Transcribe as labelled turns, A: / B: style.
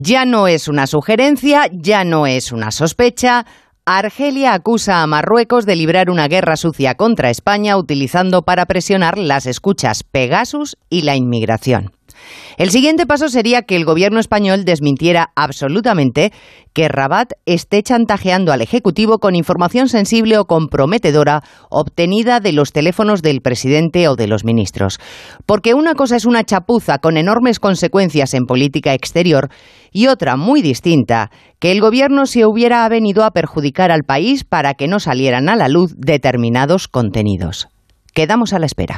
A: Ya no es una sugerencia, ya no es una sospecha. Argelia acusa a Marruecos de librar una guerra sucia contra España utilizando para presionar las escuchas Pegasus y la inmigración. El siguiente paso sería que el gobierno español desmintiera absolutamente que Rabat esté chantajeando al Ejecutivo con información sensible o comprometedora obtenida de los teléfonos del presidente o de los ministros. Porque una cosa es una chapuza con enormes consecuencias en política exterior y otra muy distinta, que el gobierno se hubiera avenido a perjudicar al país para que no salieran a la luz determinados contenidos. Quedamos a la espera.